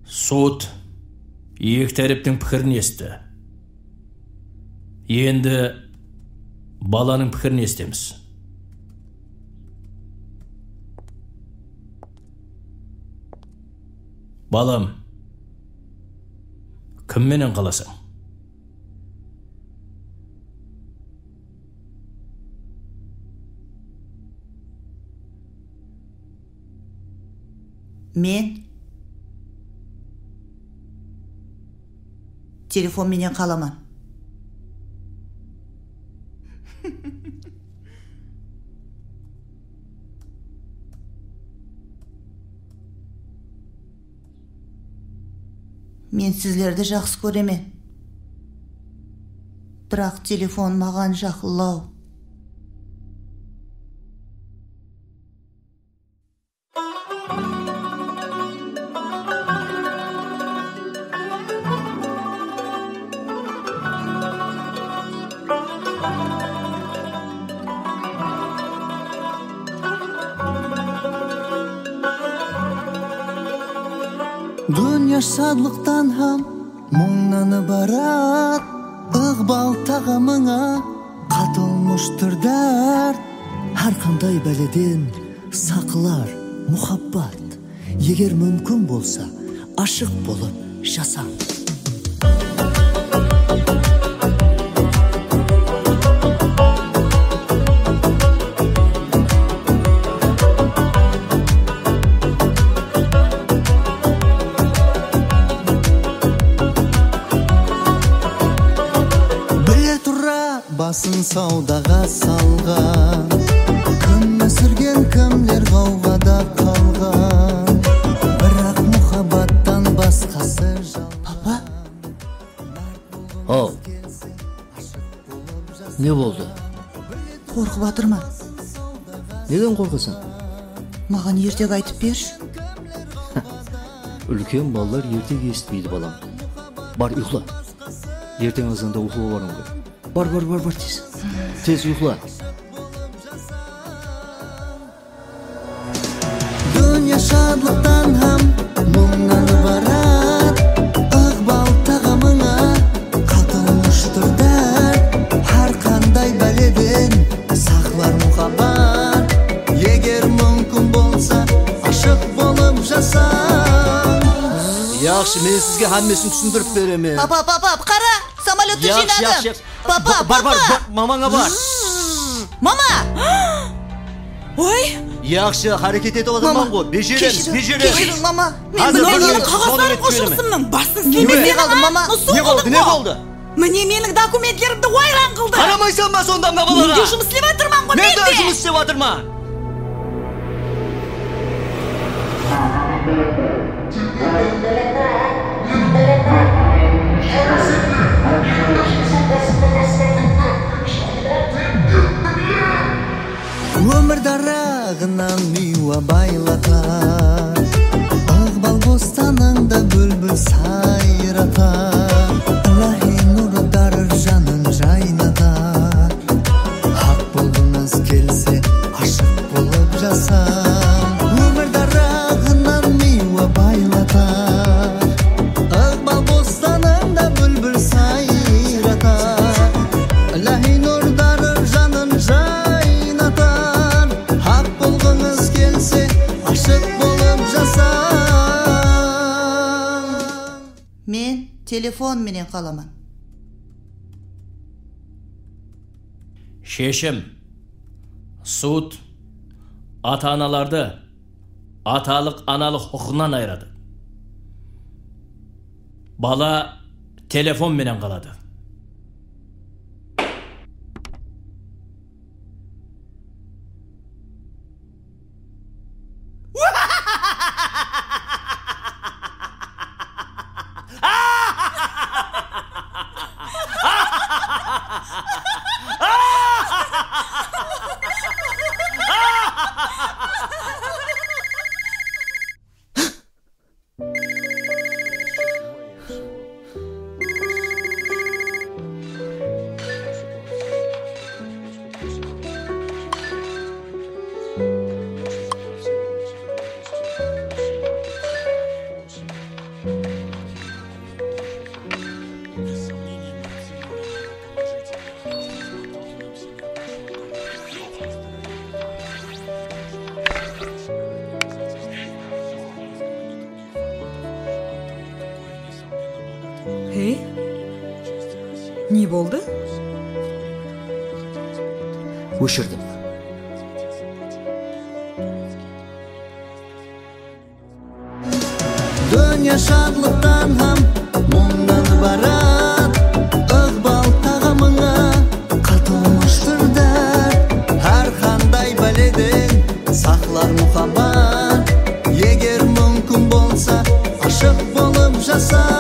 Сот екі тараптың пікірін естіді. Енді баланың пікірін естеміз. Балам, кімменен қаласың? Мен телефон менен қаламан. Мен сіздерді жақсы көремен. Бірақ телефон маған жақылау. Dünya şadlıktan ham мұңнаны барат, ықбал тағамыңа қатылмыштыр дәрт. Har qanday бәледен сақылар мұхаббат, егер мүмкін болса ашық болып жасаң. Басын саудаға салған, кім өсірген кімлер қауғада қалған, бірақ мұхаббаттан басқасы жалған. Папа? Ау, не болды? Қорқып атырман. Неден қорқысың? Маған ертек айтып берші. Үлкен балалар ертек естімейді балам. Бар ұйқла. Ертең азанда ұйқыға барың ғой. Бар тез. Тез ұйқла. Dünya şadlıktan ham мұңнаны барат, ықбал тағамыңа қатылмыштыр дәрт. Har qanday бәледен сақлар мұхаббат, егер мүмкін болса ашық болып жасаң. Яқшы, мен сізге хаммесін түсіндіріп беремін. Папа, қара, самолетті жинадым. Папа, бар, мамаңа бар. Мама! Ой! Яқшы, харекет етіп отырман ғой. Бежереміз. Кешірің, мама. Менің қағаздарын қошырсымның. Басын істемесе қалды, мама. Не болды? Міне менің документлерімді ойран қылды. Қарамайсан ба сонда мына балаға? Мен де жұмыс істеп жатырман ғой, мен де жұмыс істеп жатырман. Өмір дарағынан миуа байлатар, ықбал бостаныңда бүлбіл сайратар, Ілахи нұрдар жанын жайнатар. Хақ болғыңыз келсе ашық болып жасаң. Өмір дарағынан миуа байлатар, ықбал бостаныңда бүлбіл сайратар, Ілахи нұрдар жанын жайнатар. Hak bulgunuz gelse aşık bulup жасаң. Мен телефон менен қаламан. Шешім, суд ата-аналарды аталық аналық құқығынан айырады. Бала телефон менен қалады. Не болды? Өшірдім. Dünya şadlıktan ham мұңнан барат Iqbal tağımına қатылмаштырдар Har qanday baleдің saqlar muhabbat Егер мүмкін болса ашық болып жаса